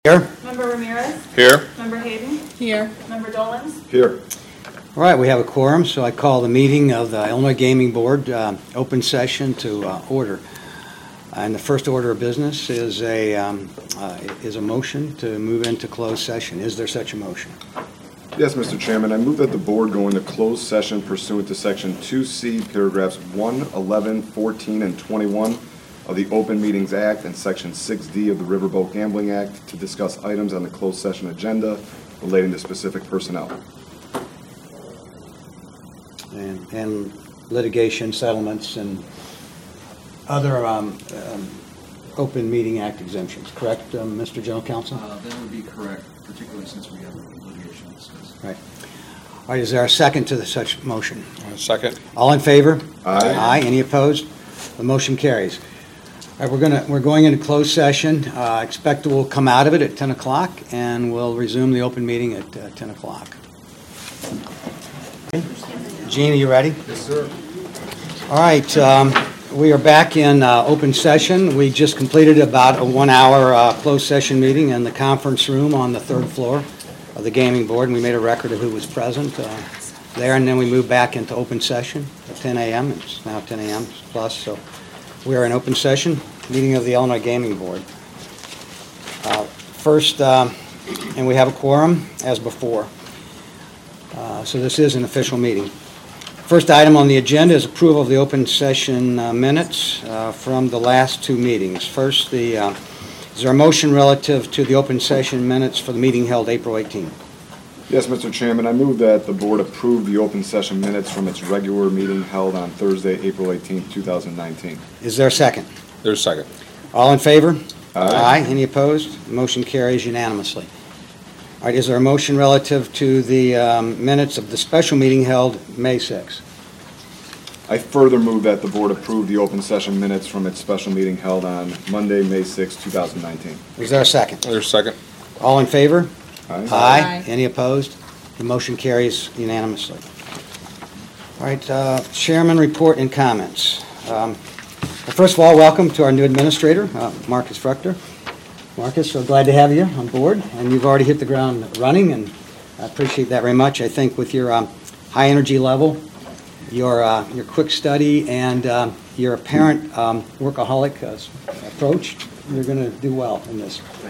Here. Member Ramirez? Here. Member Hayden? Here. Member Dolans? Here. All right, we have a quorum, so I call the meeting of the Illinois Gaming Board open session to order. And the first order of business is a motion to move into closed session. Is there such a motion? Yes, Mr. Chairman, I move that the board go into closed session pursuant to Section 2C, paragraphs 1, 11, 14, and 21 of the Open Meetings Act and Section 6D of the Riverboat Gambling Act to discuss items on the closed session agenda relating to specific personnel. And litigation settlements and other Open Meeting Act exemptions, correct, Mr. General Counsel? That would be correct, particularly since we have litigation to discuss. Right. All right, is there a second to such motion? Second. All in favor? Aye. Aye. Any opposed? The motion carries. All right, we're going into closed session. Expect we'll come out of it at 10 o'clock, and we'll resume the open meeting at 10 o'clock. Gene, are you ready? Yes, sir. All right, we are back in open session. We just completed about a 1-hour closed session meeting in the conference room on the third floor of the gaming board, and we made a record of who was present there, and then we moved back into open session at 10 a.m. It's now 10 a.m. plus, so we are in open session, meeting of the Illinois Gaming Board. First, and we have a quorum as before. So this is an official meeting. First item on the agenda is approval of the open session minutes from the last two meetings. First, is there a motion relative to the open session minutes for the meeting held April 18th? Yes, Mr. Chairman, I move that the board approve the open session minutes from its regular meeting held on Thursday, April 18th, 2019. Is there a second? There's a second. All in favor? Aye. Any opposed? Motion carries unanimously. All right, is there a motion relative to the minutes of the special meeting held May 6th? I further move that the board approve the open session minutes from its special meeting held on Monday, May 6th, 2019. Is there a second? There's a second. All in favor? Aye. Aye. Any opposed? The motion carries unanimously. All right, Chairman report and comments. First of all, welcome to our new administrator, Marcus Fruchter. Marcus, so glad to have you on board, and you've already hit the ground running, and I appreciate that very much. I think with your high energy level, your quick study, and your apparent workaholic approach, you're going to do well in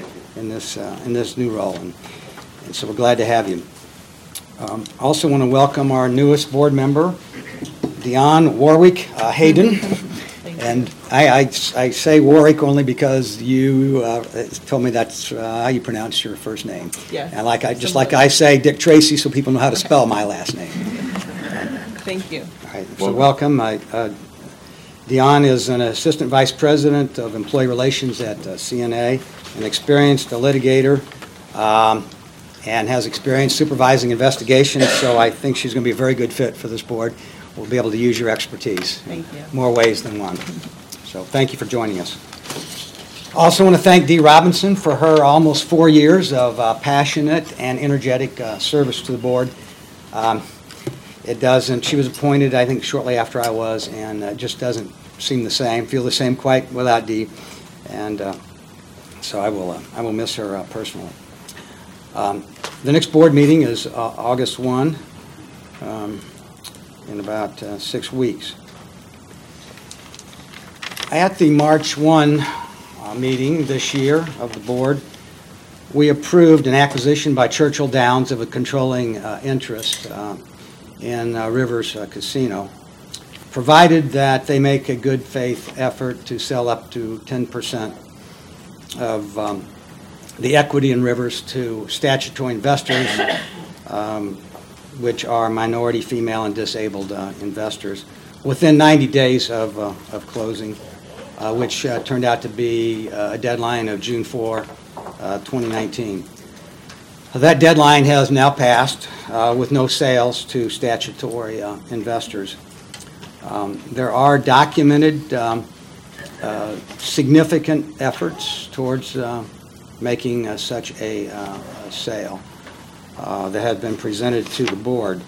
this new role, and so we're glad to have you. Also want to welcome our newest board member, Dionne Warwick Hayden. And I say Warwick only because you told me that's how you pronounce your first name. Yes. And like I say Dick Tracy, so people know how to spell my last name. Thank you. All right, so welcome. Dionne is an assistant vice president of employee relations at CNA, an experienced litigator, and has experience supervising investigations. So I think she's going to be a very good fit for this board. We'll be able to use your expertise Thank you. more ways than one. So thank you for joining us. Also want to thank Dee Robinson for her almost 4 years of passionate and energetic service to the board. She was appointed, I think, shortly after I was, and it just doesn't feel the same quite without Dee. And so I will miss her personally. The next board meeting is August 1. In about 6 weeks. At the March 1 meeting this year of the board, we approved an acquisition by Churchill Downs of a controlling interest in Rivers Casino, provided that they make a good faith effort to sell up to 10% of the equity in Rivers to statutory investors, which are minority, female, and disabled investors, within 90 days of closing, which turned out to be a deadline of June 4, 2019. That deadline has now passed with no sales to statutory investors. There are documented significant efforts towards making such a sale that have been presented to the board.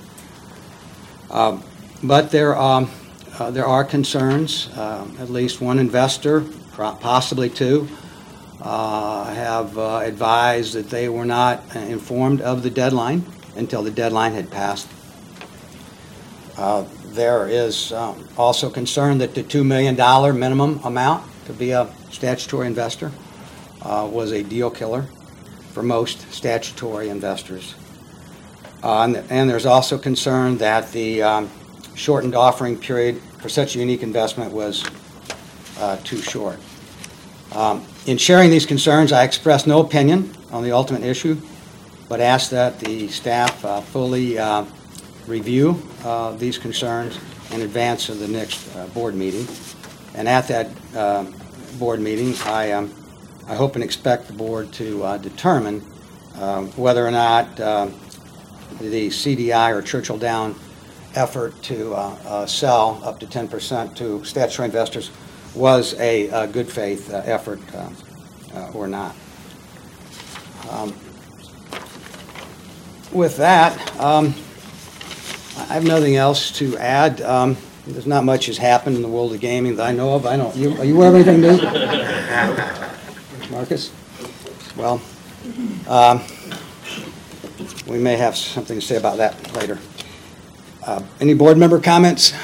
But there are concerns. At least one investor, possibly two, have advised that they were not informed of the deadline until the deadline had passed. There is also concern that the $2 million minimum amount to be a statutory investor was a deal killer for most statutory investors. And there's also concern that the shortened offering period for such a unique investment was too short. In sharing these concerns, I express no opinion on the ultimate issue, but ask that the staff fully review these concerns in advance of the next board meeting. And at that board meeting, I hope and expect the board to determine whether or not the CDI or Churchill Down effort to sell up to 10% to statutory investors was a good faith effort or not. With that, I have nothing else to add. There's not much has happened in the world of gaming that I know of. Are you aware of anything new? Marcus? Well, we may have something to say about that later. Any board member comments?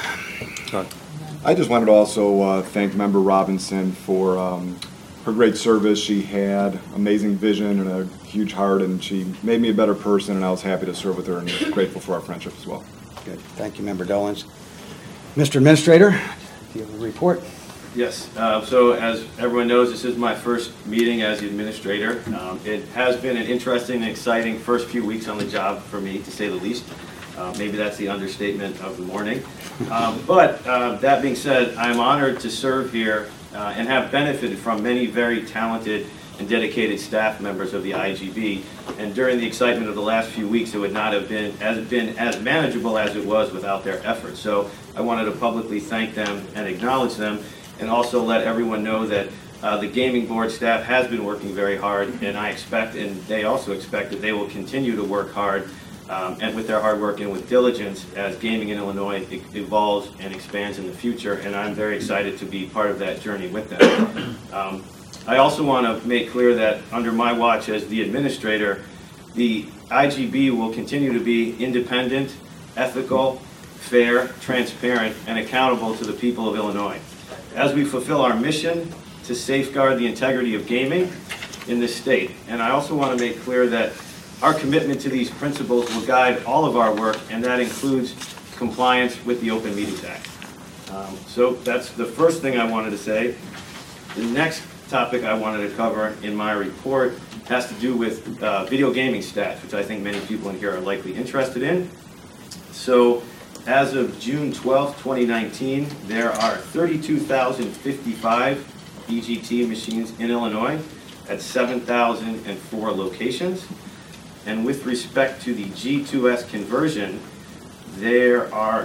I just wanted to also thank Member Robinson for her great service. She had amazing vision and a huge heart, and she made me a better person, and I was happy to serve with her and grateful for our friendship as well. Good. Thank you, Member Dolans. Mr. Administrator, do you have a report? Yes. So as everyone knows, this is my first meeting as the administrator. It has been an interesting and exciting first few weeks on the job for me, to say the least. Maybe that's the understatement of the morning. But that being said, I'm honored to serve here and have benefited from many very talented and dedicated staff members of the IGB. And during the excitement of the last few weeks, it would not have been as manageable as it was without their efforts. So I wanted to publicly thank them and acknowledge them, and also let everyone know that the gaming board staff has been working very hard, and I expect, and they also expect, that they will continue to work hard and with their hard work and with diligence as gaming in Illinois evolves and expands in the future, and I'm very excited to be part of that journey with them. I also want to make clear that under my watch as the administrator, the IGB will continue to be independent, ethical, fair, transparent, and accountable to the people of Illinois. As we fulfill our mission to safeguard the integrity of gaming in this state. And I also want to make clear that our commitment to these principles will guide all of our work, and that includes compliance with the Open Meetings Act. So that's the first thing I wanted to say. The next topic I wanted to cover in my report has to do with video gaming stats, which I think many people in here are likely interested in. So as of June 12, 2019, there are 32,055 EGT machines in Illinois at 7,004 locations. And with respect to the G2S conversion, there are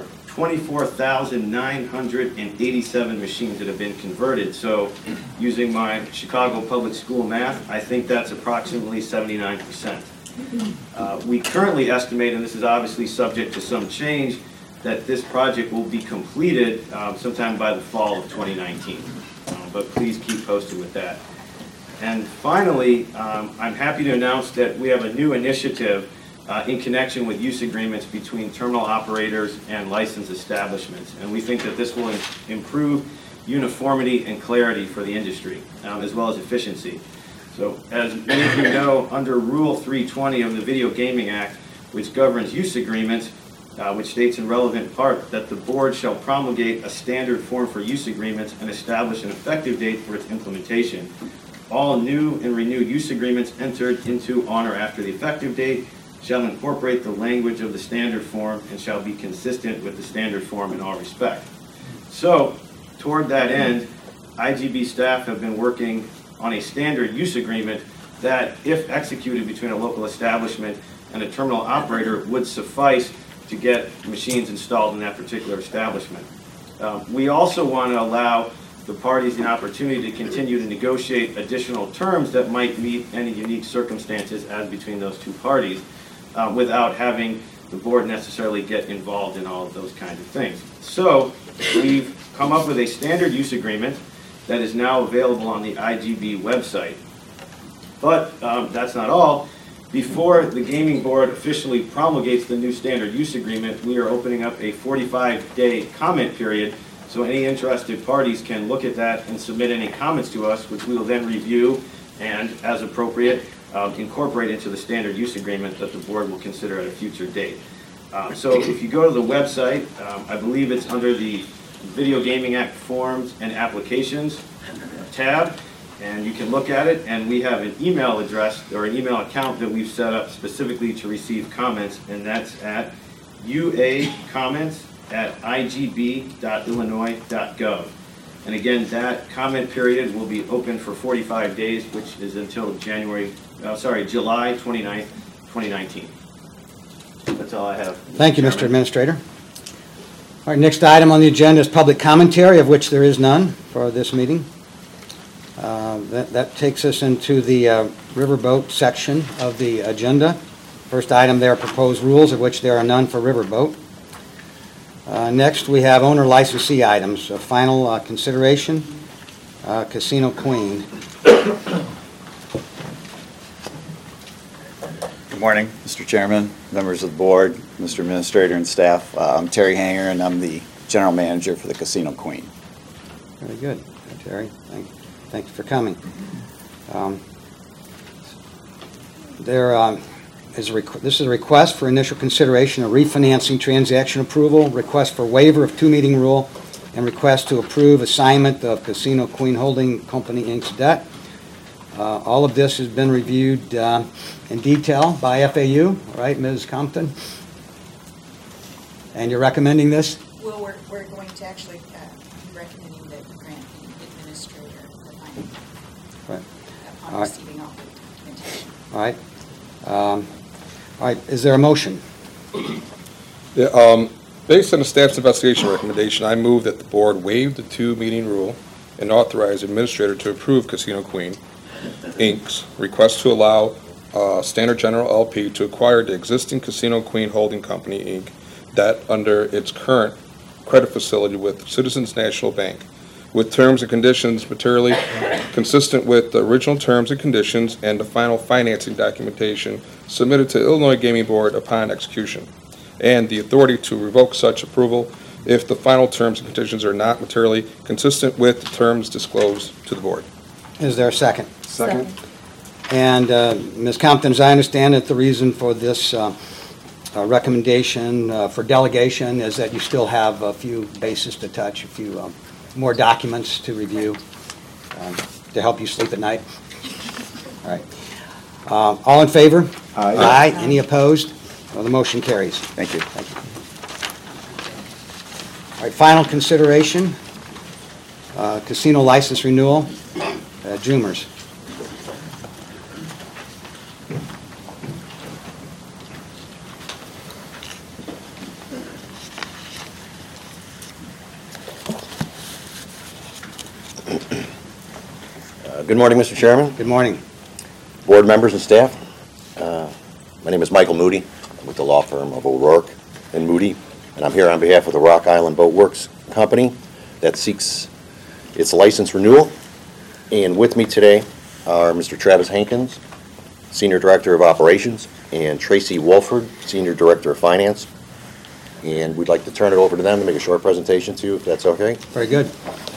24,987 machines that have been converted. So using my Chicago public school math, I think that's approximately 79%. We currently estimate, and this is obviously subject to some change, that this project will be completed sometime by the fall of 2019. But please keep posted with that. And finally, I'm happy to announce that we have a new initiative in connection with use agreements between terminal operators and licensed establishments. And we think that this will improve uniformity and clarity for the industry, as well as efficiency. So as many of you know, under Rule 320 of the Video Gaming Act, which governs use agreements, which states in relevant part that the board shall promulgate a standard form for use agreements and establish an effective date for its implementation. All new and renewed use agreements entered into on or after the effective date shall incorporate the language of the standard form and shall be consistent with the standard form in all respect. So, toward that end, IGB staff have been working on a standard use agreement that, if executed between a local establishment and a terminal operator, would suffice to get machines installed in that particular establishment. We also want to allow the parties the opportunity to continue to negotiate additional terms that might meet any unique circumstances as between those two parties, without having the board necessarily get involved in all of those kinds of things. So we've come up with a standard use agreement that is now available on the IGB website. But that's not all. Before the gaming board officially promulgates the new standard use agreement, we are opening up a 45-day comment period, so any interested parties can look at that and submit any comments to us, which we will then review and, as appropriate, incorporate into the standard use agreement that the board will consider at a future date. So if you go to the website, I believe it's under the Video Gaming Act Forms and Applications tab, and you can look at it, and we have an email address or an email account that we've set up specifically to receive comments, and that's at uacomments@igb.illinois.gov. And again, that comment period will be open for 45 days, which is until July 29th, 2019. That's all I have. Thank you, Mr. Chairman. Administrator. All right, next item on the agenda is public commentary, of which there is none for this meeting. That takes us into the riverboat section of the agenda. First item there, proposed rules, of which there are none for riverboat. Next, we have owner licensee items. Final consideration, Casino Queen. Good morning, Mr. Chairman, members of the board, Mr. Administrator, and staff. I'm Terry Hanger, and I'm the General Manager for the Casino Queen. Very good, Terry. Thank you for coming. This is a request for initial consideration of refinancing transaction approval, request for waiver of two-meeting rule, and request to approve assignment of Casino Queen Holding Company, Inc.'s debt. All of this has been reviewed in detail by FAU, right, Ms. Compton? And you're recommending this? Well, we're going to actually be recommending that you grant the administrator the finding Right. upon All right. receiving all the documentation. All right. All right, is there a motion? Yeah, based on the staff's investigation recommendation, I move that the board waive the two-meeting rule and authorize the administrator to approve Casino Queen, Inc.'s request to allow Standard General LP to acquire the existing Casino Queen Holding Company, Inc. debt under its current credit facility with Citizens National Bank, with terms and conditions materially consistent with the original terms and conditions and the final financing documentation submitted to Illinois Gaming Board upon execution, and the authority to revoke such approval if the final terms and conditions are not materially consistent with the terms disclosed to the board. Is there a second? Second. And Ms. Compton, as I understand it, the reason for this recommendation for delegation is that you still have a few bases to touch, a few more documents to review to help you sleep at night. All right. All in favor? Aye. Aye. Any opposed? Well, the motion carries. Thank you. Thank you. All right, final consideration, casino license renewal, Jumers. Good morning, Mr. Chairman, Good morning. board members and staff. My name is Michael Moody. I'm with the law firm of O'Rourke and Moody, and I'm here on behalf of the Rock Island Boat Works Company that seeks its license renewal. And with me today are Mr. Travis Hankins, Senior Director of Operations, and Tracy Wolford, Senior Director of Finance. And we'd like to turn it over to them to make a short presentation to you, if that's okay. Very good.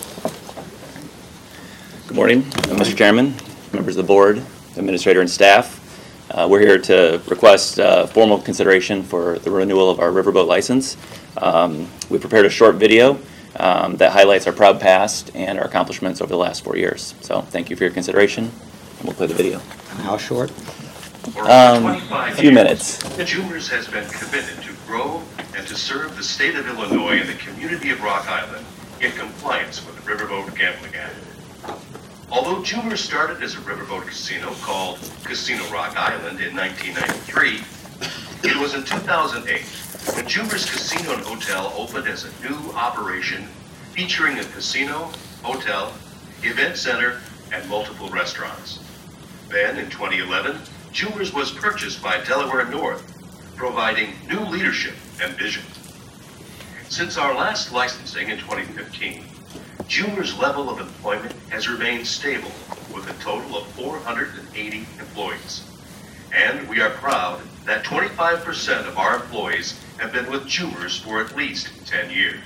Good morning, Mr. Chairman, members of the board, administrator, and staff. We're here to request formal consideration for the renewal of our riverboat license. We prepared a short video that highlights our proud past and our accomplishments over the last 4 years. So thank you for your consideration, and we'll play the video. How short? A few minutes. Jumers has been committed to grow and to serve the state of Illinois and the community of Rock Island in compliance with the Riverboat Gambling Act. Although Jumers started as a riverboat casino called Casino Rock Island in 1993, it was in 2008 when Jumers Casino and Hotel opened as a new operation featuring a casino, hotel, event center, and multiple restaurants. Then, in 2011, Jumers was purchased by Delaware North, providing new leadership and vision. Since our last licensing in 2015, Jumers' level of employment has remained stable with a total of 480 employees. And we are proud that 25% of our employees have been with Jumers for at least 10 years.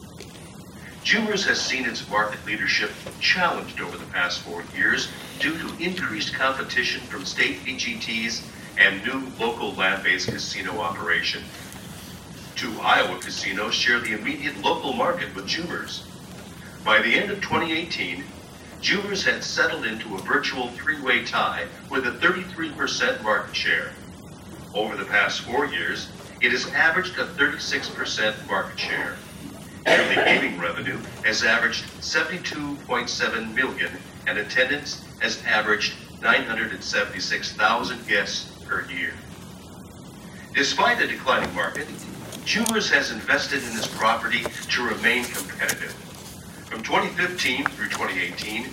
Jumers has seen its market leadership challenged over the past 4 years due to increased competition from state VGTs and new local land-based casino operation. 2 Iowa casinos share the immediate local market with Jumers. By the end of 2018, Jumers had settled into a virtual 3-way tie with a 33% market share. Over the past 4 years, it has averaged a 36% market share. Yearly gaming revenue has averaged $72.7 million, and attendance has averaged 976,000 guests per year. Despite a declining market, Jumers has invested in this property to remain competitive. From 2015 through 2018,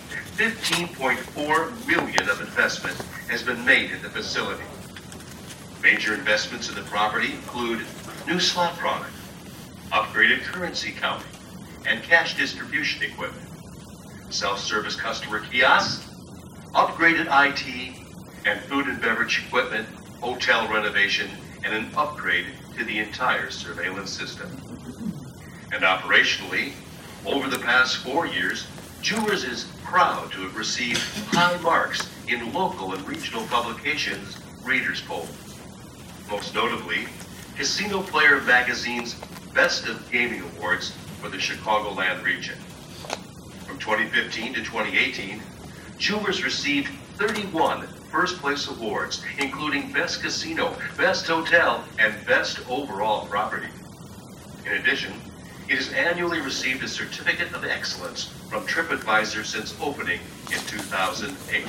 $15.4 million of investment has been made in the facility. Major investments in the property include new slot product, upgraded currency counting, and cash distribution equipment, self-service customer kiosks, upgraded IT, and food and beverage equipment, hotel renovation, and an upgrade to the entire surveillance system. And operationally, over the past 4 years, Jumers is proud to have received high marks in local and regional publications' readers' poll. Most notably, Casino Player Magazine's Best of Gaming Awards for the Chicagoland region. From 2015 to 2018, Jumers received 31 first-place awards, including Best Casino, Best Hotel, and Best Overall Property. In addition, it has annually received a Certificate of Excellence from TripAdvisor since opening in 2008.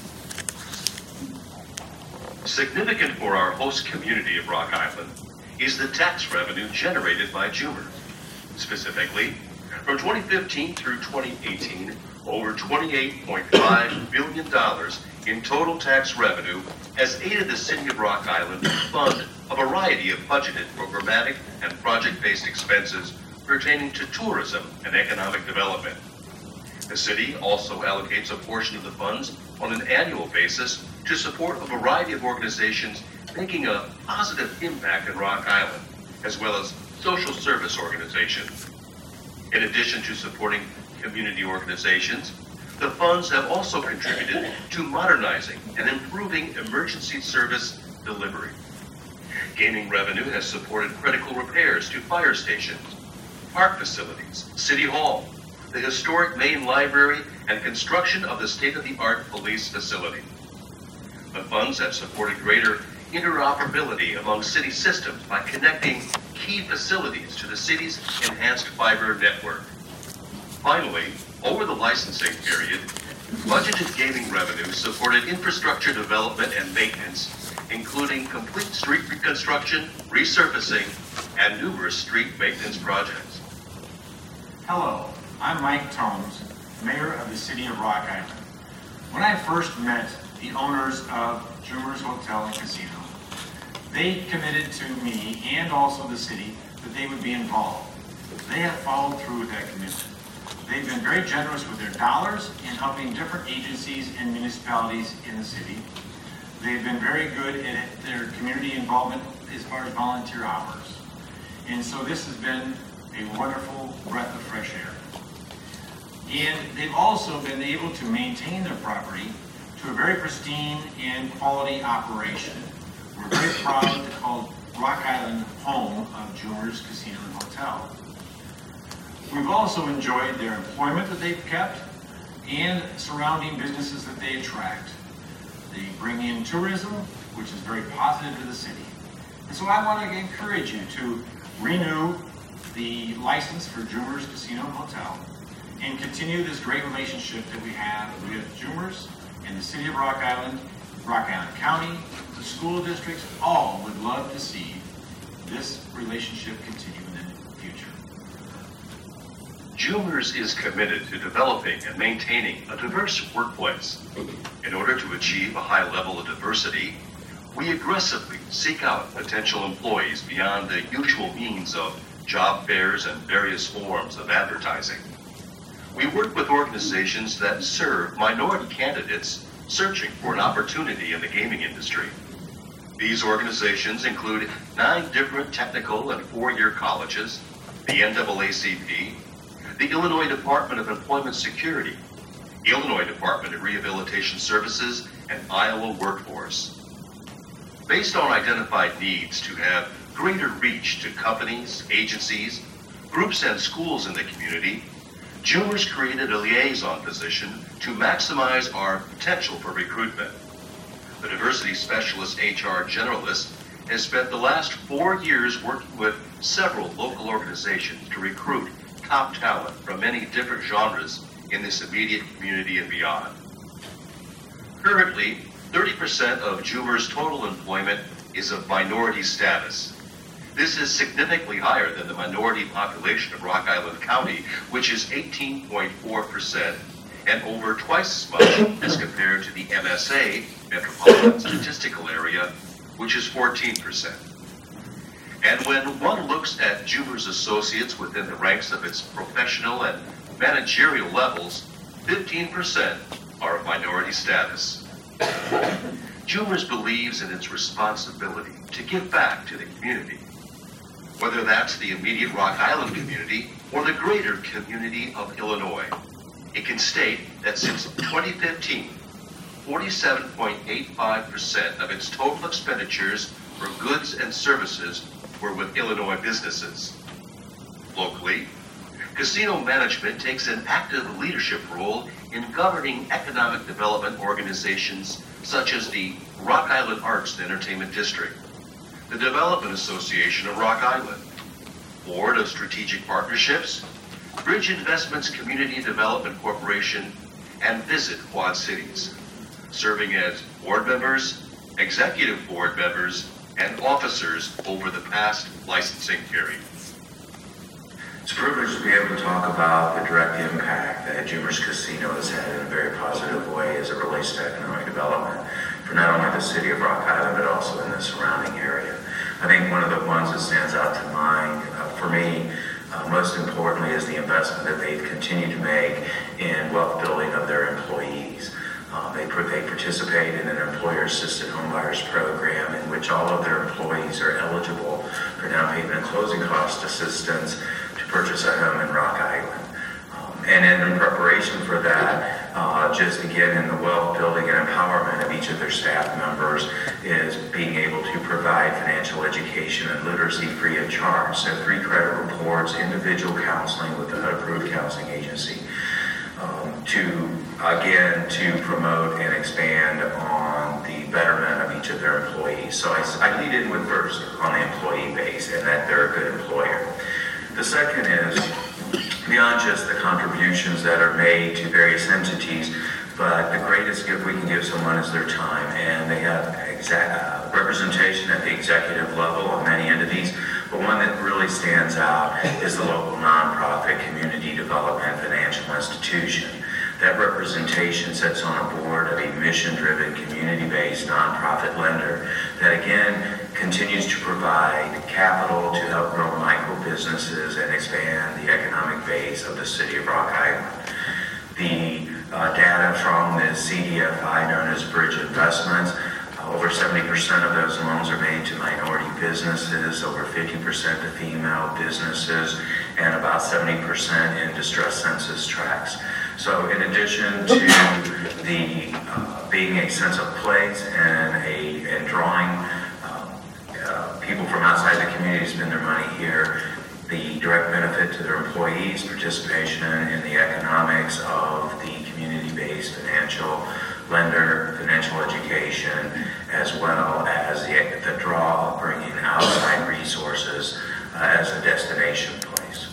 Significant for our host community of Rock Island is the tax revenue generated by Jumers. Specifically, from 2015 through 2018, over $28.5 billion in total tax revenue has aided the city of Rock Island to fund a variety of budgeted, programmatic, and project-based expenses pertaining to tourism and economic development. The city also allocates a portion of the funds on an annual basis to support a variety of organizations making a positive impact in Rock Island, as well as social service organizations. In addition to supporting community organizations, the funds have also contributed to modernizing and improving emergency service delivery. Gaming revenue has supported critical repairs to fire stations, park facilities, City Hall, the historic main library, and construction of the state-of-the-art police facility. The funds have supported greater interoperability among city systems by connecting key facilities to the city's enhanced fiber network. Finally, over the licensing period, budgeted gaming revenue supported infrastructure development and maintenance, including complete street reconstruction, resurfacing, and numerous street maintenance projects. Hello, I'm Mike Tomes, Mayor of the City of Rock Island. When I first met the owners of Jumers Hotel and Casino, they committed to me and also the city that they would be involved. They have followed through with that commitment. They've been very generous with their dollars in helping different agencies and municipalities in the city. They've been very good at their community involvement as far as volunteer hours. And so this has been a wonderful breath of fresh air. And they've also been able to maintain their property to a very pristine and quality operation. We're very proud to call Rock Island home of Jumers Casino and Hotel. We've also enjoyed their employment that they've kept and surrounding businesses that they attract. They bring in tourism, which is very positive to the city. And so I want to encourage you to renew the license for Jumers Casino and Hotel and continue this great relationship that we have with Jumers and the City of Rock Island County, the school districts. All would love to see this relationship continue in the future. Jumers is committed to developing and maintaining a diverse workplace. In order to achieve a high level of diversity, we aggressively seek out potential employees beyond the usual means of job fairs and various forms of advertising. We work with organizations that serve minority candidates searching for an opportunity in the gaming industry. These organizations include 9 different technical and 4-year colleges, the NAACP, the Illinois Department of Employment Security, Illinois Department of Rehabilitation Services, and Iowa Workforce. Based on identified needs to have greater reach to companies, agencies, groups, and schools in the community, Jumers created a liaison position to maximize our potential for recruitment. The Diversity Specialist HR Generalist has spent the last 4 years working with several local organizations to recruit top talent from many different genres in this immediate community and beyond. Currently, 30% of Jumers' total employment is of minority status. This is significantly higher than the minority population of Rock Island County, which is 18.4%, and over twice as much as compared to the MSA, Metropolitan Statistical Area, which is 14%. And when one looks at Jumers associates within the ranks of its professional and managerial levels, 15% are of minority status. Jumers believes in its responsibility to give back to the community, whether that's the immediate Rock Island community or the greater community of Illinois. It can state that since 2015, 47.85% of its total expenditures for goods and services were with Illinois businesses. Locally, casino management takes an active leadership role in governing economic development organizations such as the Rock Island Arts and Entertainment District, the Development Association of Rock Island, Board of Strategic Partnerships, Bridge Investments Community Development Corporation, and Visit Quad Cities, serving as board members, executive board members, and officers over the past licensing period. It's a privilege to be able to talk about the direct impact that Jumers Casino has had in a very positive way as it relates to economic development for not only the city of Rock Island, but also in the surrounding area. I think one of the ones that stands out to mind for me, most importantly, is the investment that they've continued to make in wealth building of their employees. They participate in an employer-assisted homebuyers program in which all of their employees are eligible for down payment and closing cost assistance to purchase a home in Rock Island. And in preparation for that, just again in the wealth building and empowerment of each of their staff members is being able to provide financial education and literacy free of charge. So 3 credit reports, individual counseling with the HUD-approved counseling agency, to promote and expand on the betterment of each of their employees. So I lead in with first on the employee base and that they're a good employer. The second is beyond just the contributions that are made to various entities, but the greatest gift we can give someone is their time, and they have representation at the executive level of many entities, but one that really stands out is the local nonprofit community development financial institution. That representation sits on a board of a mission-driven, community-based nonprofit lender that again continues to provide capital to help grow micro businesses and expand the economic base of the city of Rock Island. The data from the CDFI, known as Bridge Investments, over 70% of those loans are made to minority businesses, over 50% to female businesses, and about 70% in distress census tracts. So in addition to the being a sense of place and drawing people from outside the community to spend their money here, the direct benefit to their employees, participation in the economics of the community-based financial lender, financial education, as well as the draw of bringing outside resources as a destination place.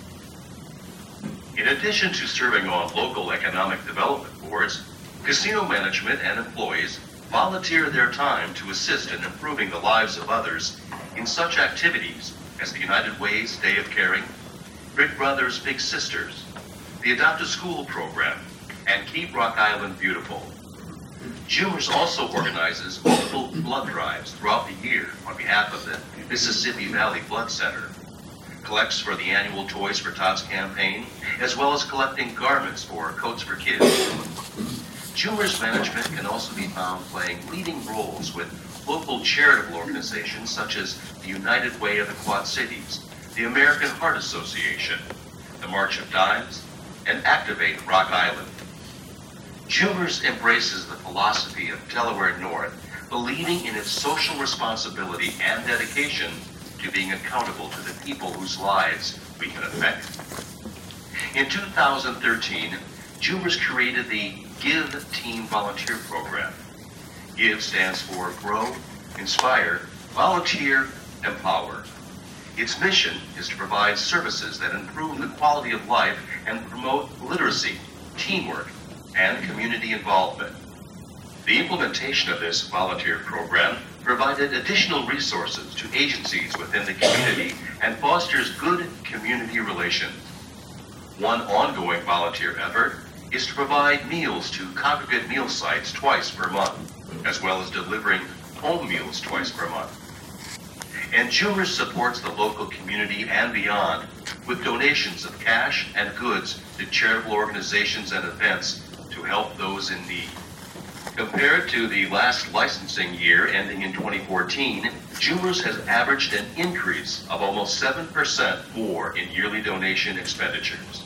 In addition to serving on local economic development boards, casino management and employees volunteer their time to assist in improving the lives of others in such activities as the United Way's Day of Caring, Big Brothers Big Sisters, the Adopt a School program, and Keep Rock Island Beautiful. Jumers also organizes multiple blood drives throughout the year on behalf of the Mississippi Valley Blood Center. collects for the annual Toys for Tots campaign, as well as collecting garments for Coats for Kids. Jumer's management can also be found playing leading roles with local charitable organizations such as the United Way of the Quad Cities, the American Heart Association, the March of Dimes, and Activate Rock Island. Jumer's embraces the philosophy of Delaware North, believing in its social responsibility and dedication to being accountable to the people whose lives we can affect. In 2013, Jumer's created the Give Team Volunteer Program. GIVE stands for Grow, Inspire, Volunteer, Empower. Its mission is to provide services that improve the quality of life and promote literacy, teamwork, and community involvement. The implementation of this volunteer program provided additional resources to agencies within the community and fosters good community relations. One ongoing volunteer effort is to provide meals to congregate meal sites twice per month, as well as delivering home meals twice per month. And Jumer's supports the local community and beyond with donations of cash and goods to charitable organizations and events to help those in need. Compared to the last licensing year ending in 2014, Jumer's has averaged an increase of almost 7% more in yearly donation expenditures.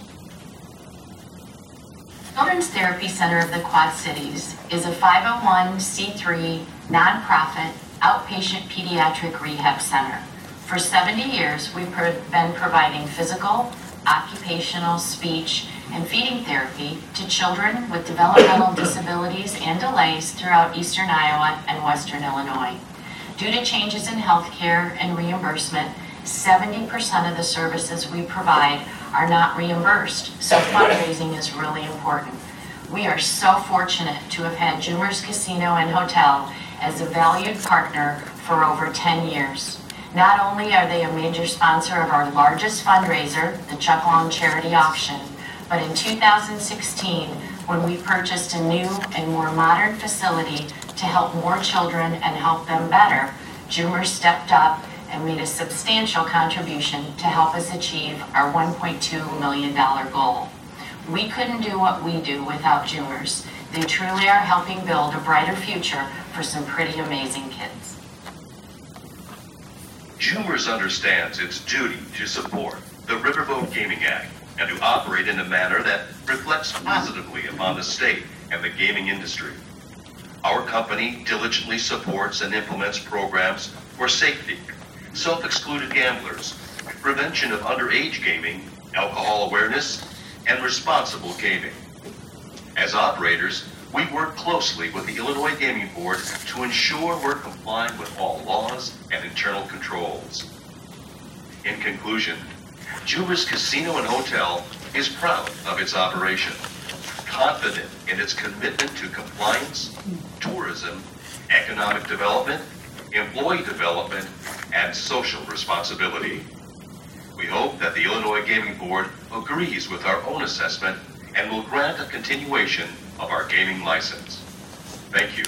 Children's Therapy Center of the Quad Cities is a 501c3 nonprofit outpatient pediatric rehab center. For 70 years, we've been providing physical, occupational, speech, and feeding therapy to children with developmental disabilities and delays throughout eastern Iowa and western Illinois. Due to changes in healthcare and reimbursement, 70% of the services we provide are not reimbursed, so fundraising is really important. We are so fortunate to have had Jumer's Casino and Hotel as a valued partner for over 10 years. Not only are they a major sponsor of our largest fundraiser, the Chuck Long Charity Auction, but in 2016, when we purchased a new and more modern facility to help more children and help them better, Jumer stepped up and made a substantial contribution to help us achieve our $1.2 million goal. We couldn't do what we do without Jumer's. They truly are helping build a brighter future for some pretty amazing kids. Jumer's understands its duty to support the Riverboat Gaming Act and to operate in a manner that reflects positively upon the state and the gaming industry. Our company diligently supports and implements programs for safety, self-excluded gamblers, prevention of underage gaming, alcohol awareness, and responsible gaming. As operators, we work closely with the Illinois Gaming Board to ensure we're complying with all laws and internal controls. In conclusion, Jumer's Casino and Hotel is proud of its operation, confident in its commitment to compliance, tourism, economic development, employee development, and social responsibility. We hope that the Illinois Gaming Board agrees with our own assessment and will grant a continuation of our gaming license. Thank you.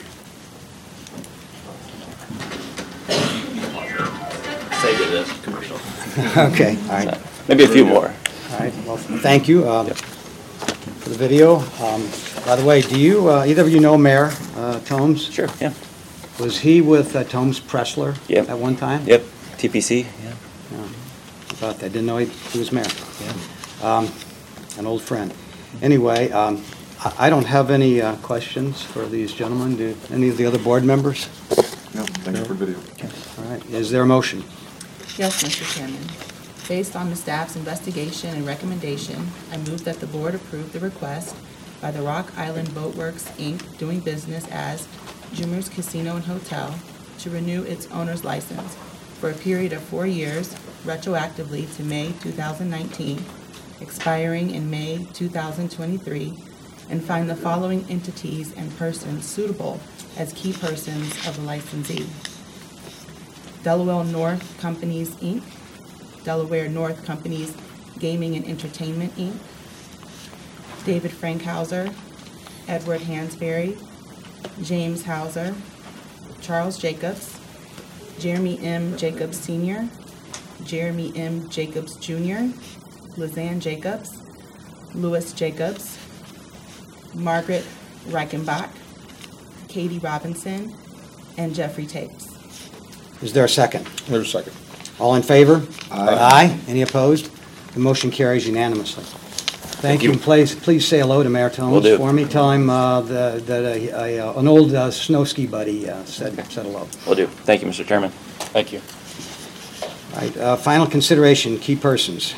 Save it as commercial. Okay, all right. Maybe a few more. All right, well, thank you for the video. By the way, do you, either of you know Mayor Tomes? Sure, yeah. Was he with Tomes Pressler Yep. at one time? Yep, TPC, yeah. I thought I didn't know he was mayor. An old friend. Anyway, I don't have any questions for these gentlemen. Do any of the other board members? No, thank you for the video. All right, is there a motion? Yes, Mr. Chairman. Based on the staff's investigation and recommendation, I move that the board approve the request by the Rock Island Boat Works, Inc., doing business as Jumer's Casino and Hotel, to renew its owner's license for a period of 4 years, retroactively to May 2019, expiring in May 2023, and find the following entities and persons suitable as key persons of the licensee. Delaware North Companies, Inc., Delaware North Companies Gaming and Entertainment, Inc., David Frankhauser, Edward Hansberry, James Hauser, Charles Jacobs, Jeremy M. Jacobs Sr., Jeremy M. Jacobs Jr., Lizanne Jacobs, Louis Jacobs, Margaret Reichenbach, Katie Robinson, and Jeffrey Tapes. Is there a second? There's a second. All in favor? Aye. Any opposed? The motion carries unanimously. Thank you, and please say hello to Mayor Will do. Tomes for me. Tell him that an old snow ski buddy said hello. Will do. Thank you, Mr. Chairman. Thank you. All right, final consideration, key persons.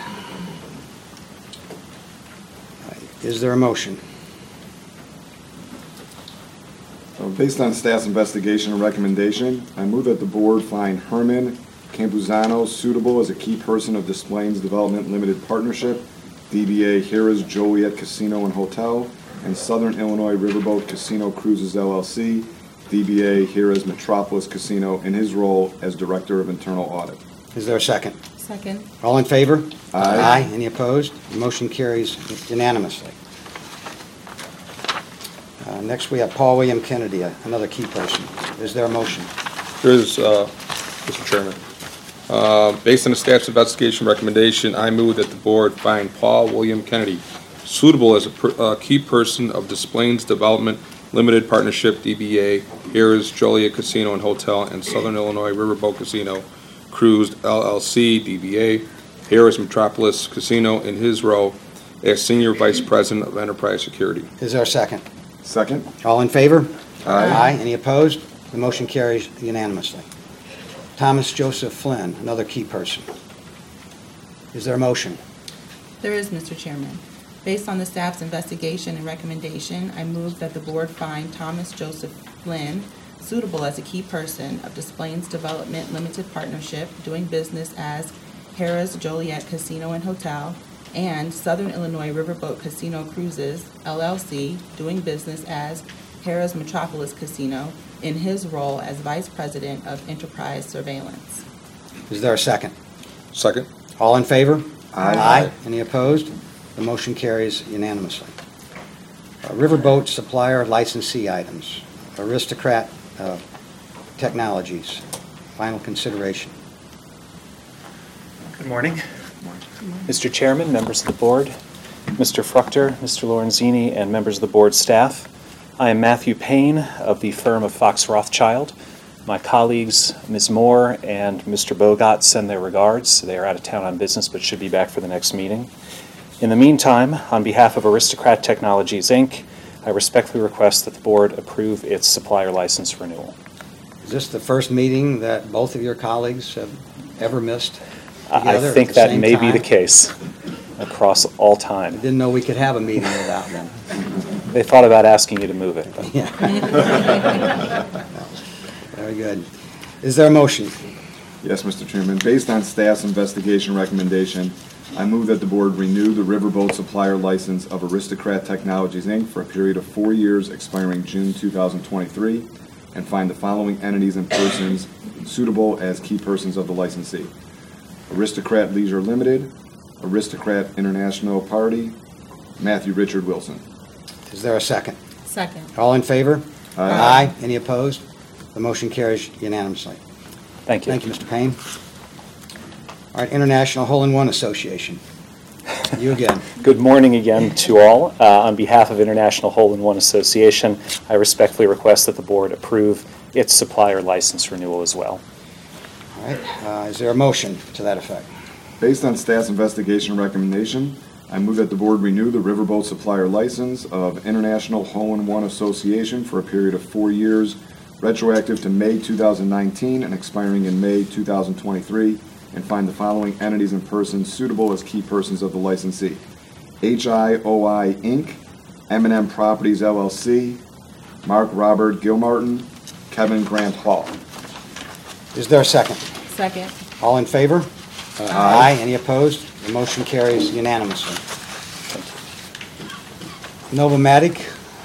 Is there a motion? Based on staff's investigation and recommendation, I move that the board find Herman Campuzano suitable as a key person of Des Plaines Development Limited Partnership, DBA Harrah's Joliet Casino and Hotel, and Southern Illinois Riverboat Casino Cruises LLC, DBA Harrah's Metropolis Casino, in his role as Director of Internal Audit. Is there a second? Second. All in favor? Aye. Any opposed? The motion carries unanimously. Next, we have Paul William Kennedy, another key person. Is there a motion? There is, Mr. Chairman. Based on the staff's investigation recommendation, I move that the board find Paul William Kennedy suitable as a key person of Des Plaines Development Limited Partnership, DBA Harrah's Joliet Casino and Hotel, and Southern Illinois Riverboat Casino Cruise LLC, DBA Harrah's Metropolis Casino, in his role as Senior Vice President of Enterprise Security. Is there a second? Second. All in favor? Aye. Any opposed? The motion carries unanimously. Thomas Joseph Flynn, another key person. Is there a motion? There is, Mr. Chairman. Based on the staff's investigation and recommendation, I move that the board find Thomas Joseph Flynn suitable as a key person of Des Plaines Development Limited Partnership, doing business as Harrah's Joliet Casino and Hotel, and Southern Illinois Riverboat Casino Cruises, LLC, doing business as Harrah's Metropolis Casino, in his role as Vice President of Enterprise Surveillance. Is there a second? Second. All in favor? Aye. Any opposed? The motion carries unanimously. Riverboat supplier licensee items. Aristocrat Technologies. Final consideration. Good morning. Mr. Chairman, members of the board, Mr. Fruchter, Mr. Lorenzini, and members of the board staff. I am Matthew Payne of the firm of Fox Rothschild. My colleagues, Ms. Moore and Mr. Bogot, send their regards. They are out of town on business but should be back for the next meeting. In the meantime, on behalf of Aristocrat Technologies, Inc., I respectfully request that the board approve its supplier license renewal. Is this the first meeting that both of your colleagues have ever missed I together think at the that same may be the time? case across all time. Didn't know we could have a meeting without them. They thought about asking you to move it. But. Yeah. Very good. Is there a motion? Yes, Mr. Chairman. Based on staff's investigation recommendation, I move that the board renew the riverboat supplier license of Aristocrat Technologies, Inc. for a period of 4 years expiring June 2023, and find the following entities and persons suitable as key persons of the licensee: Aristocrat Leisure Limited, Aristocrat International Party, Matthew Richard Wilson. Is there a second? Second. All in favor? Aye. Any opposed? The motion carries unanimously. Thank you. Thank you, Mr. Payne. All right, International Hole-in-One Association. You again. Good morning again to all. On behalf of International Hole-in-One Association, I respectfully request that the board approve its supplier license renewal as well. All right, is there a motion to that effect? Based on staff's investigation recommendation, I move that the board renew the riverboat supplier license of International Hole-in-One Association for a period of 4 years, retroactive to May 2019 and expiring in May 2023, and find the following entities and persons suitable as key persons of the licensee: HIOI Inc., M&M Properties LLC, Mark Robert Gilmartin, Kevin Grant Hall. Is there a second? Second. All in favor? Aye. Any opposed? The motion carries unanimously. Novomatic.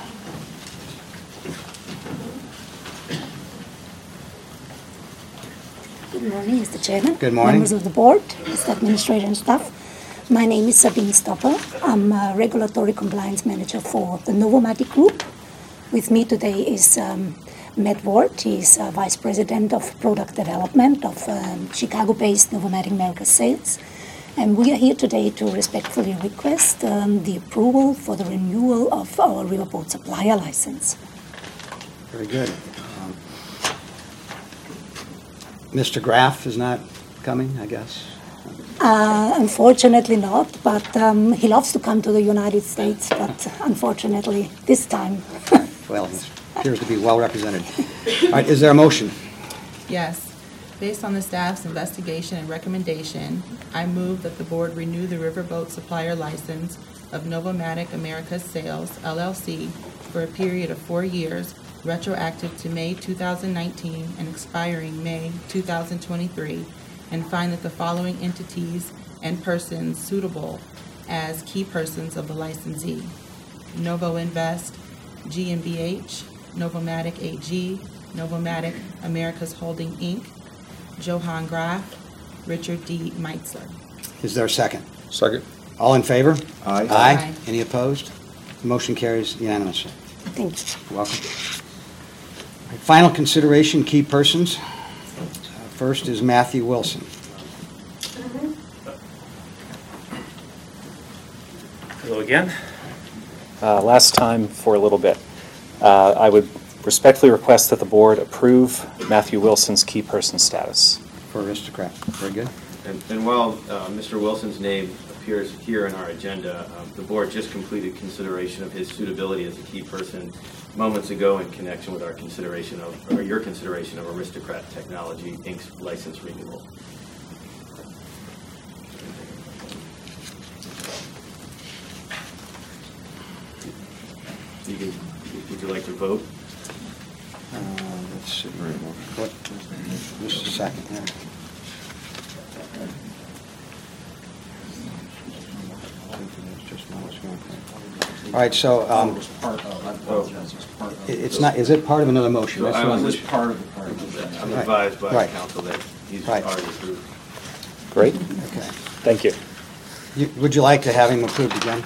Good morning, Mr. Chairman. Good morning. Members of the board, Mr. Administrator and staff. My name is Sabine Stopper. I'm a Regulatory Compliance Manager for the Novomatic Group. With me today is Matt Ward. He's Vice President of Product Development of Chicago-based Novomatic Americas Sales. And we are here today to respectfully request the approval for the renewal of our riverboat supplier license. Very good. Mr. Graff is not coming, I guess? Unfortunately not, but he loves to come to the United States, but unfortunately this time. Well, he appears to be well represented. All right, is there a motion? Yes. Based on the staff's investigation and recommendation, I move that the board renew the riverboat supplier license of Novomatic Americas Sales, LLC, for a period of 4 years, retroactive to May 2019 and expiring May 2023, and find that the following entities and persons suitable as key persons of the licensee: Novo Invest, GmbH, Novomatic AG, Novomatic Americas Holding Inc., Johann Graff, Richard D. Meitzler. Is there a second? Second. All in favor? Aye. Aye. Any opposed? The motion carries unanimously. Thank you. You're welcome. All right, final consideration, key persons. First is Matthew Wilson. Hello again. Last time for a little bit. I would respectfully request that the board approve Matthew Wilson's key person status. For Aristocrat. Very good. And while Mr. Wilson's name appears here in our agenda, the board just completed consideration of his suitability as a key person moments ago in connection with our consideration of, or your consideration of Aristocrat Technology Inc.'s license renewal. Would you like to vote? Let's see. What? Just a second here. All right, so it's not. Is it part of another motion? So That's I was what just part of the part of that. I'm advised by the council that he's already approved. Great. Okay. Thank you. Would you like to have him approved again?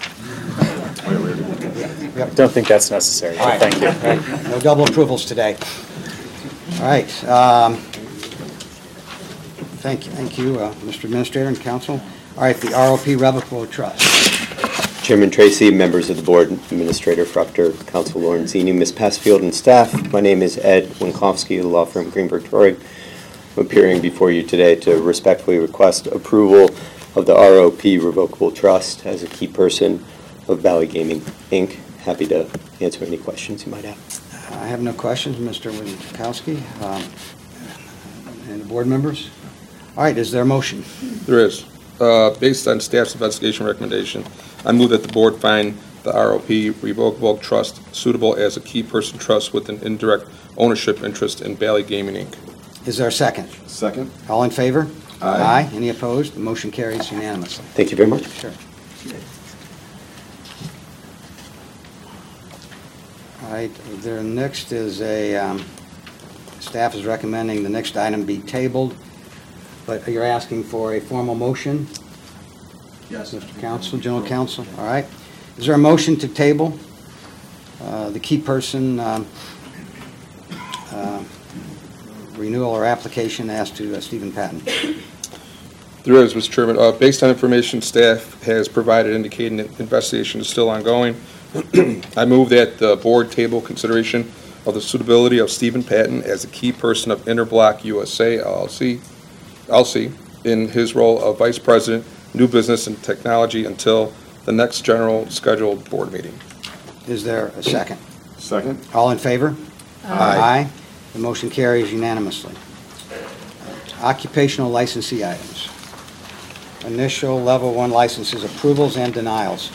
I don't think that's necessary, All right. but thank you. All right. No double approvals today. All right. Thank you, Mr. Administrator and Council. All right, the ROP Revocable Trust. Chairman Tracy, members of the board, Administrator Fruchter, Council Lorenzini, Ms. Passfield, and staff. My name is Ed Winkowski of the law firm Greenberg Traurig. I'm appearing before you today to respectfully request approval of the ROP Revocable Trust as a key person of Valley Gaming, Inc. Happy to answer any questions you might have. I have no questions, Mr. Winkowski. And the board members? All right, is there a motion? There is. Based on staff's investigation recommendation, I move that the board find the ROP Revocable Trust suitable as a key person trust with an indirect ownership interest in Valley Gaming, Inc. Is there a second? Second. All in favor? Aye. Any opposed? The motion carries unanimously. Thank you very much. Sure. All right, there next is staff is recommending the next item be tabled, but you're asking for a formal motion? Yes. Mr. Counsel, General Counsel, all right. Is there a motion to table the key person renewal or application as to Stephen Patton? There is, Mr. Chairman. Based on information staff has provided indicating that investigation is still ongoing, I move that the board table consideration of the suitability of Stephen Patton as a key person of Interblock USA LC in his role of Vice President, New Business and Technology until the next general scheduled board meeting. Is there a second? Second. All in favor? Aye. The motion carries unanimously. Occupational licensee items. Initial level 1 licenses, approvals and denials.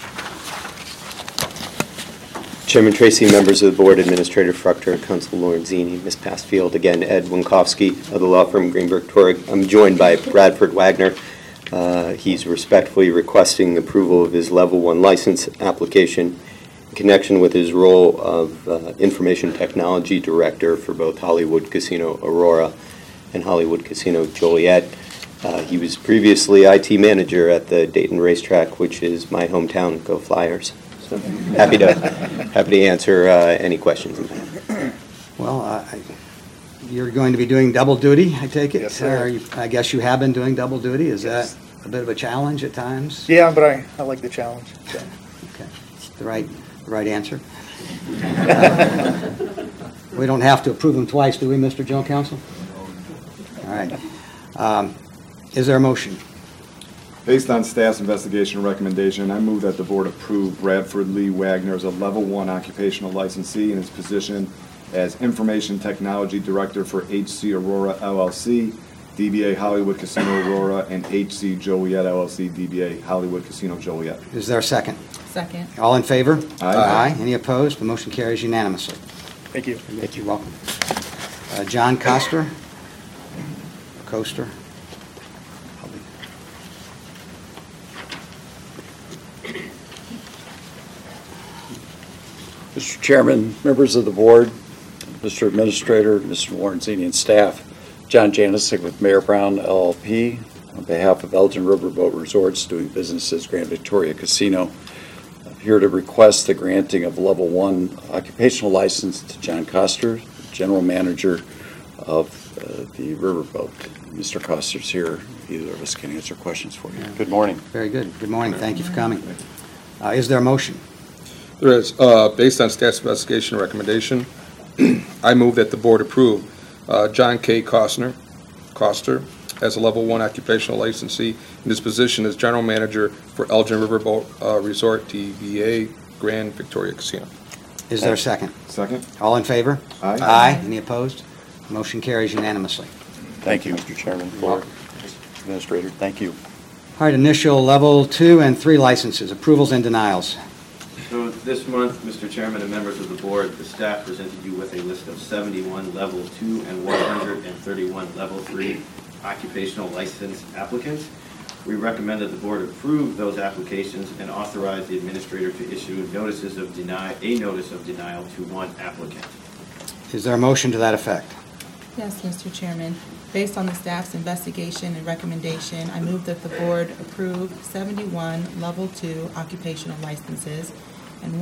Chairman Tracy, members of the board, Administrator Fruchter, Council Lorenzini, Ms. Passfield, again, Ed Winkowski of the law firm Greenberg Traurig. I'm joined by Bradford Wagner. He's respectfully requesting approval of his level 1 license application in connection with his role of Information Technology Director for both Hollywood Casino Aurora and Hollywood Casino Joliet. He was previously IT manager at the Dayton Racetrack, which is my hometown. Go Flyers. So happy to answer any questions. Well, You're going to be doing double duty, I take it? Yes, sir. I guess you have been doing double duty. Is that a bit of a challenge at times? Yeah, but I like the challenge. So. Okay, the right answer. We don't have to approve them twice, do we, Mr. General Counsel? All right. Is there a motion? Based on staff's investigation and recommendation, I move that the board approve Bradford Lee Wagner as a Level 1 occupational licensee in his position as Information Technology Director for HC Aurora LLC, DBA Hollywood Casino Aurora, and HC Joliet LLC, DBA Hollywood Casino Joliet. Is there a second? Second. All in favor? Aye. Any opposed? The motion carries unanimously. Thank you. Thank you. Welcome. John Coster? Coaster? Mr. Chairman, members of the board, Mr. Administrator, Mr. Lorenzini, and staff, John Janicek with Mayor Brown LLP on behalf of Elgin Riverboat Resorts doing business as Grand Victoria Casino. I'm here to request the granting of Level 1 occupational license to John Coster, General Manager of the Riverboat. Mr. Coster's here. Either of us can answer questions for you. Good morning. Very good. Good morning. Thank you for coming. Is there a motion? There is. Based on staff's investigation and recommendation, I move that the board approve John K. Coster as a Level 1 occupational licensee in his position as General Manager for Elgin Riverboat Resort, DBA Grand Victoria Casino. Is there a second? Second. All in favor? Aye. Any opposed? Motion carries unanimously. Thank you, Mr. Chairman. Board Administrator, thank you. All right, initial Level 2 and 3 licenses, approvals and denials. So this month, Mr. Chairman and members of the board, the staff presented you with a list of 71 Level 2 and 131 Level 3 occupational license applicants. We recommend that the board approve those applications and authorize the administrator to issue a notice of denial to one applicant. Is there a motion to that effect? Yes, Mr. Chairman. Based on the staff's investigation and recommendation, I move that the board approve 71 Level 2 occupational licenses and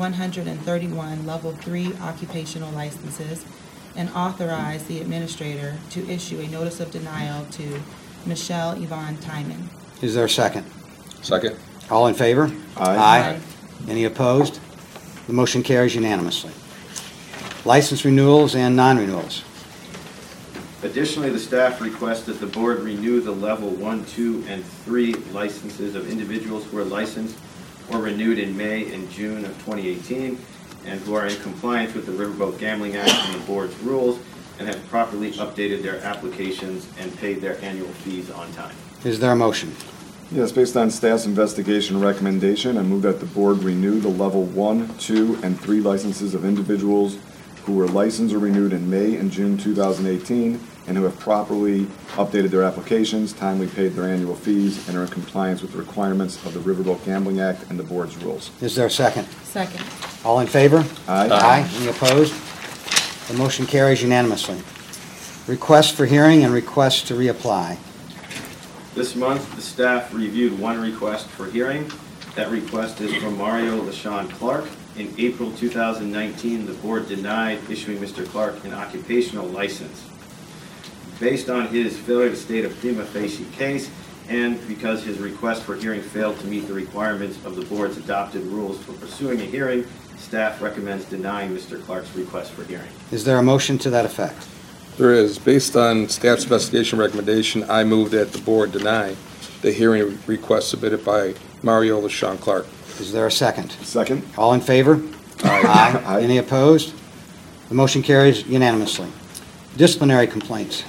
131 Level 3 occupational licenses, and authorize the administrator to issue a notice of denial to Michelle Yvonne Timon. Is there a second? Second. All in favor? Aye. Any opposed? The motion carries unanimously. License renewals and non-renewals. Additionally, the staff requests that the board renew the Level 1, 2, and 3 licenses of individuals who are licensed or renewed in May and June of 2018 and who are in compliance with the Riverboat Gambling Act and the board's rules and have properly updated their applications and paid their annual fees on time. Is there a motion? Yes, based on staff's investigation and recommendation, I move that the board renew the Level 1, 2, and 3 licenses of individuals who were licensed or renewed in May and June 2018 and who have properly updated their applications, timely paid their annual fees, and are in compliance with the requirements of the Riverboat Gambling Act and the board's rules. Is there a second? Second. All in favor? Aye. Any opposed? The motion carries unanimously. Request for hearing and request to reapply. This month, the staff reviewed one request for hearing. That request is from Mario LaShawn Clark. In April 2019, the board denied issuing Mr. Clark an occupational license. Based on his failure to state a prima facie case and because his request for hearing failed to meet the requirements of the board's adopted rules for pursuing a hearing, staff recommends denying Mr. Clark's request for hearing. Is there a motion to that effect? There is. Based on staff's investigation recommendation, I move that the board deny the hearing request submitted by Mario LaShawn Clark. Is there a second? Second. All in favor? Aye. Any opposed? The motion carries unanimously. Disciplinary complaints.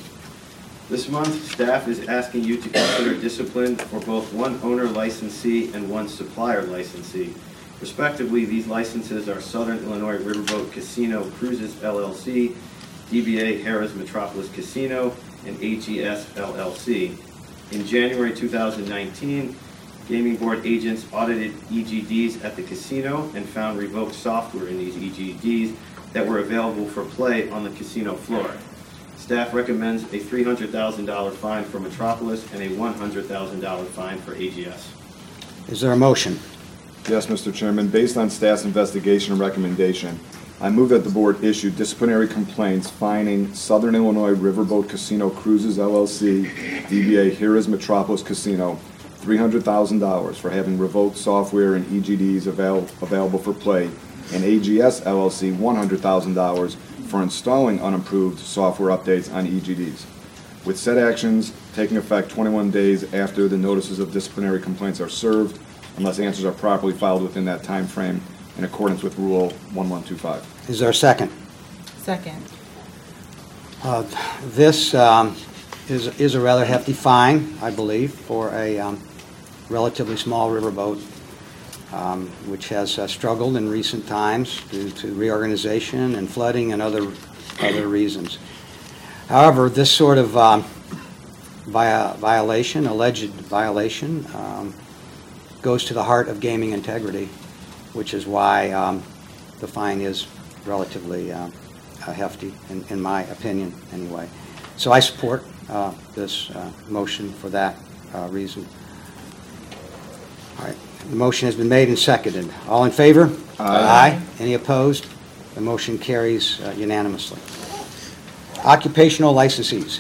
This month, staff is asking you to consider discipline for both one owner licensee and one supplier licensee. Respectively, these licenses are Southern Illinois Riverboat Casino Cruises LLC, DBA Harrah's Metropolis Casino, and AGS LLC. In January 2019, Gaming Board agents audited EGDs at the casino and found revoked software in these EGDs that were available for play on the casino floor. Staff recommends a $300,000 fine for Metropolis and a $100,000 fine for AGS. Is there a motion? Yes, Mr. Chairman. Based on staff's investigation and recommendation, I move that the board issue disciplinary complaints fining Southern Illinois Riverboat Casino Cruises LLC, DBA Harrah's Metropolis Casino, $300,000 for having revoked software and EGDs available for play, and AGS LLC $100,000 for installing unimproved software updates on EGDs, with said actions taking effect 21 days after the notices of disciplinary complaints are served, unless answers are properly filed within that time frame in accordance with Rule 1125. Is there a second? Second. This is a rather hefty fine, I believe, for a relatively small riverboat, which has struggled in recent times due to reorganization and flooding and other reasons. However, this sort of violation, alleged violation, goes to the heart of gaming integrity, which is why the fine is relatively hefty, in my opinion, anyway. So I support this motion for that reason. All right. The motion has been made and seconded. All in favor? Aye. Any opposed? The motion carries unanimously. Occupational licensees.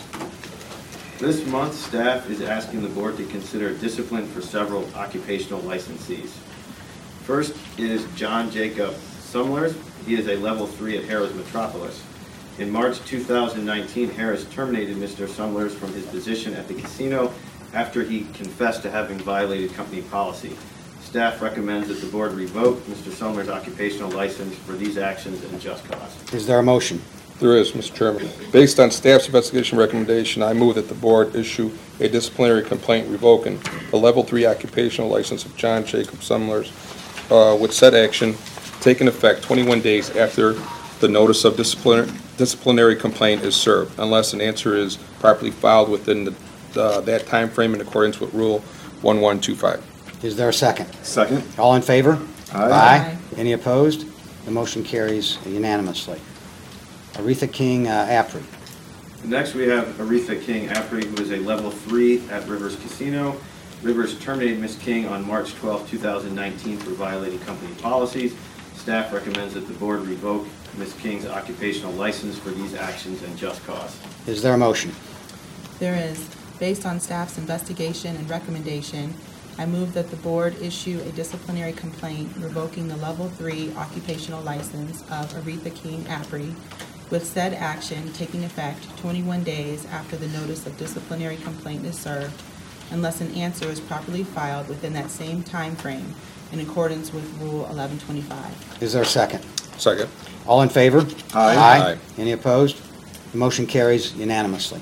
This month, staff is asking the board to consider discipline for several occupational licensees. First is John Jacob Sumlers. He is a level 3 at Harrah's Metropolis. In March 2019, Harrah's terminated Mr. Sumlers from his position at the casino after he confessed to having violated company policy. Staff recommends that the board revoke Mr. Sumlers' occupational license for these actions and just cause. Is there a motion? There is, Mr. Chairman. Based on staff's investigation recommendation, I move that the board issue a disciplinary complaint revoking the Level 3 occupational license of John Jacob Sumlers, with said action taking effect 21 days after the notice of disciplinary complaint is served, unless an answer is properly filed within that time frame in accordance with Rule 1125. Is there a second? Second. All in favor? Aye. Any opposed? The motion carries unanimously. Aretha King Apri. Next, we have Aretha King Apri, who is a level 3 at Rivers Casino. Rivers terminated Ms. King on March 12, 2019 for violating company policies. Staff recommends that the board revoke Ms. King's occupational license for these actions and just cause. Is there a motion? There is. Based on staff's investigation and recommendation, I move that the board issue a disciplinary complaint revoking the Level 3 occupational license of Aretha King Apri, with said action taking effect 21 days after the notice of disciplinary complaint is served, unless an answer is properly filed within that same time frame in accordance with Rule 1125. Is there a second? Second. All in favor? Aye. Any opposed? The motion carries unanimously.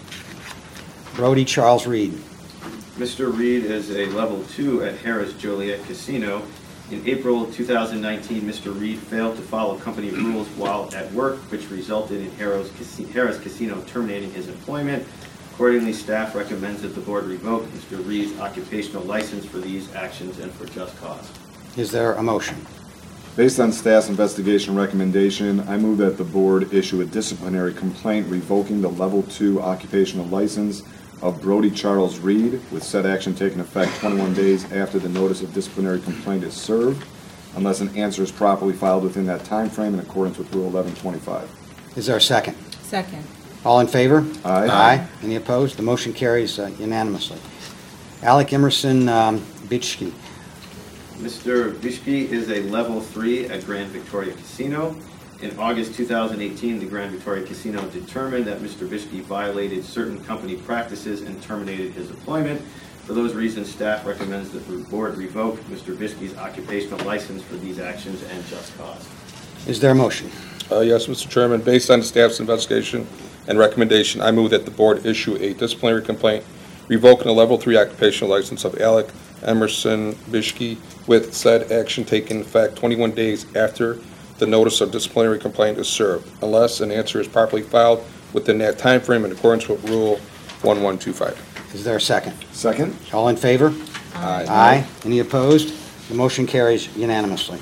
Brody Charles Reed. Mr. Reed is a level 2 at Harrah's Joliet Casino. In April 2019, Mr. Reed failed to follow company rules while at work, which resulted in Harrah's Casino terminating his employment. Accordingly, staff recommends that the board revoke Mr. Reed's occupational license for these actions and for just cause. Is there a motion? Based on staff's investigation recommendation, I move that the board issue a disciplinary complaint revoking the Level 2 occupational license of Brody Charles Reed, with said action taking effect 21 days after the notice of disciplinary complaint is served, unless an answer is properly filed within that time frame in accordance with Rule 1125. Is there a second? Second. All in favor? Aye. Any opposed? The motion carries unanimously. Alec Emerson Bitschke. Mr. Bishke is a level 3 at Grand Victoria Casino. In August 2018, the Grand Victoria Casino determined that Mr. Bishke violated certain company practices and terminated his employment. For those reasons, staff recommends that the board revoke Mr. Bishke's occupational license for these actions and just cause. Is there a motion? Yes, Mr. Chairman. Based on staff's investigation and recommendation, I move that the board issue a disciplinary complaint revoking a Level 3 occupational license of Alec Emerson Bishke, with said action taking effect 21 days after the notice of disciplinary complaint is served, unless an answer is properly filed within that time frame in accordance with Rule 1125. Is there a second? Second. All in favor? Aye. Any opposed? The motion carries unanimously.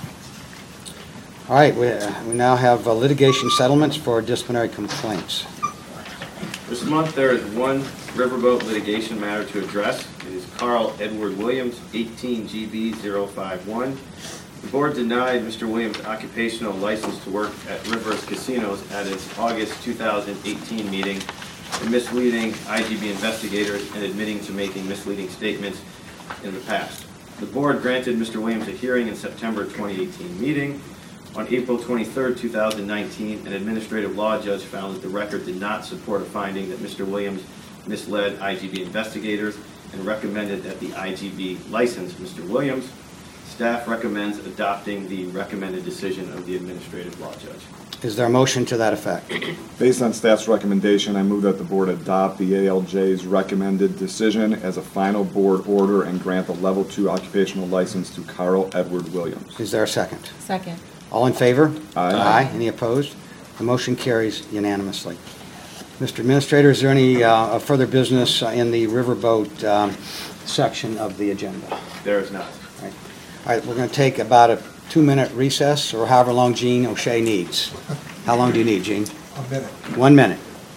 All right, we now have litigation settlements for disciplinary complaints. This month, there is one riverboat litigation matter to address. It is Carl Edward Williams, 18 GB 051. The board denied Mr. Williams' occupational license to work at Rivers Casinos at its August 2018 meeting for misleading IGB investigators and admitting to making misleading statements in the past. The board granted Mr. Williams a hearing in September 2018 meeting. On April 23, 2019, an administrative law judge found that the record did not support a finding that Mr. Williams misled IGB investigators and recommended that the IGB license Mr. Williams. Staff recommends adopting the recommended decision of the administrative law judge. Is there a motion to that effect? Based on staff's recommendation, I move that the board adopt the ALJ's recommended decision as a final board order and grant the Level 2 occupational license to Carl Edward Williams. Is there a second? Second. All in favor? Aye. Any opposed? The motion carries unanimously. Mr. Administrator, is there any further business in the riverboat section of the agenda? There is not. All right, we're going to take about a 2-minute recess, or however long Gene O'Shea needs. How long do you need, Gene? 1 minute. 1 minute.